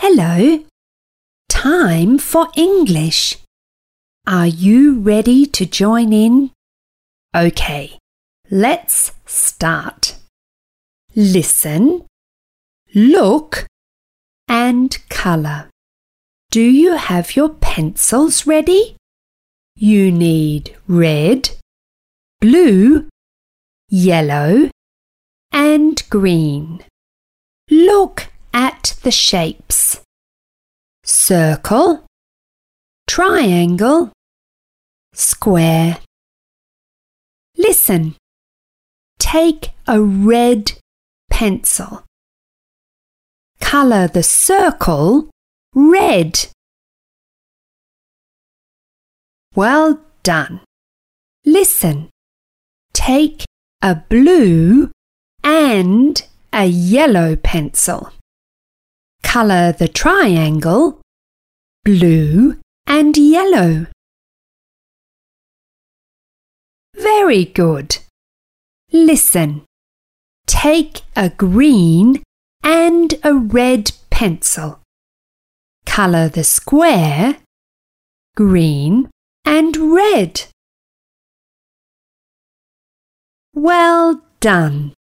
Hello. Time for English. Are you ready to join in? Okay, let's start. Listen, look, and colour. Do you have your pencils ready? You need red, blue, yellow, and green. Look at the shapes. Circle, triangle, square. Listen. Take a red pencil. Colour the circle red. Well done. Listen. Take a blue and a yellow pencil. Colour the triangle blue and yellow. Very good. Listen. Take a green and a red pencil. Colour the square green and red. Well done.